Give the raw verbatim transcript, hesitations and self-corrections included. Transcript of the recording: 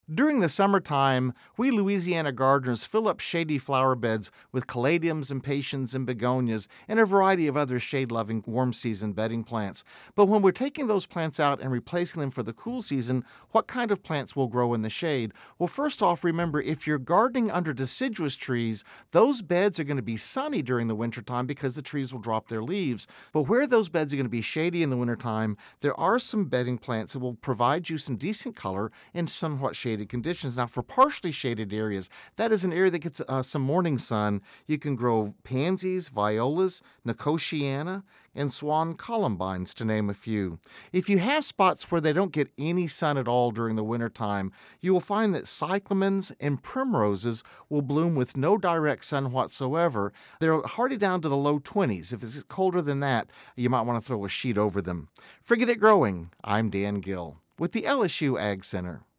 During the summertime, we Louisiana gardeners fill up shady flower beds with caladiums, impatiens, and begonias, and a variety of other shade-loving warm season bedding plants. But when we're taking those plants out and replacing them for the cool season, what kind of plants will grow in the shade? Well, first off, remember, if you're gardening under deciduous trees, those beds are going to be sunny during the wintertime because the trees will drop their leaves. But where those beds are going to be shady in the wintertime, there are some bedding plants that will provide you some decent color in somewhat shady conditions. Now, for partially shaded areas, that is an area that gets uh, some morning sun. You can grow pansies, violas, nicotiana, and swan columbines, to name a few. If you have spots where they don't get any sun at all during the wintertime, you will find that cyclamens and primroses will bloom with no direct sun whatsoever. They're hardy down to the low twenties. If it's colder than that, you might want to throw a sheet over them. Forget it growing. I'm Dan Gill with the L S U Ag Center.